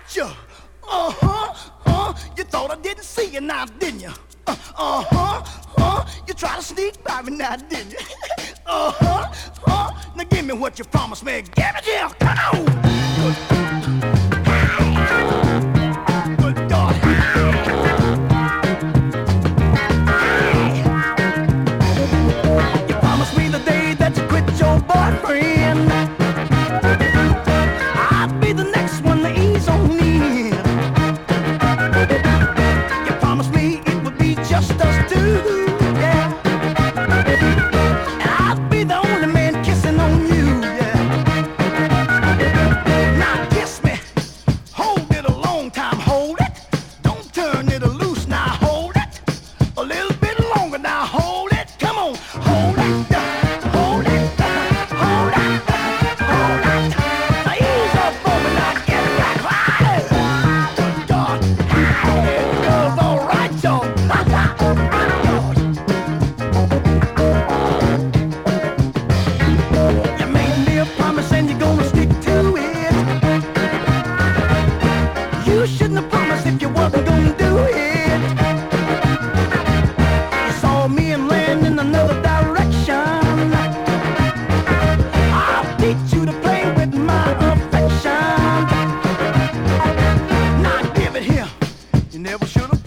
gotcha. You thought I didn't see you now, didn't you? You tried to sneak by me now, didn't you? Now give me what you promised me. Give it here, come on. Good God. You promised me the day that you quit your boyfriend, I'd be the next one to ease on in. You promised me it would be just us two, yeah. And I'd be the only man kissing on you, yeah. Now kiss me, hold it a long time, hold it. Don't turn it loose, now hold it. A little bit longer, now hold it. Come on, hold it, hold it, hold it, hold it. Now ease up on me, now get it back right. Good God, it goes all right, y'all. You made me a promise and you're gonna stick to it. You shouldn't have promised if you wasn't gonna do it. You saw me and land in another direction. I'll teach you to play with my affection. Now give it here. You never should have